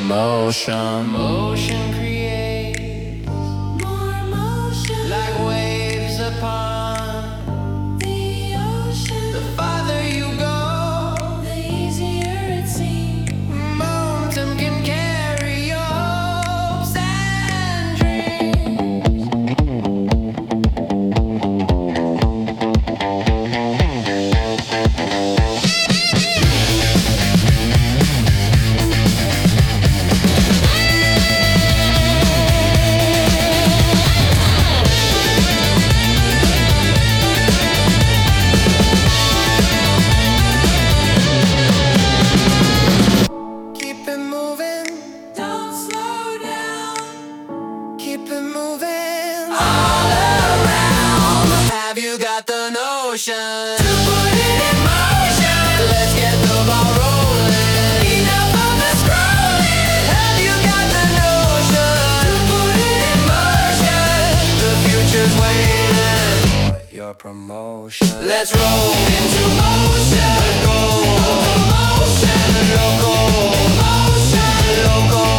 motion. Motion creates more motion, like waves upon the ocean. The farther you go, the easier it seems. Momentum can carry your hopes and dreams. Keep it moving, don't slow down. Keep it moving all around. Have you got the notion to put it in motion? Let's get the ball rolling. Enough of the scrolling. Have you got the notion to put it in motion? The future's waiting for your promotion. Let's roll into motion. Go motion, loco motion, loco.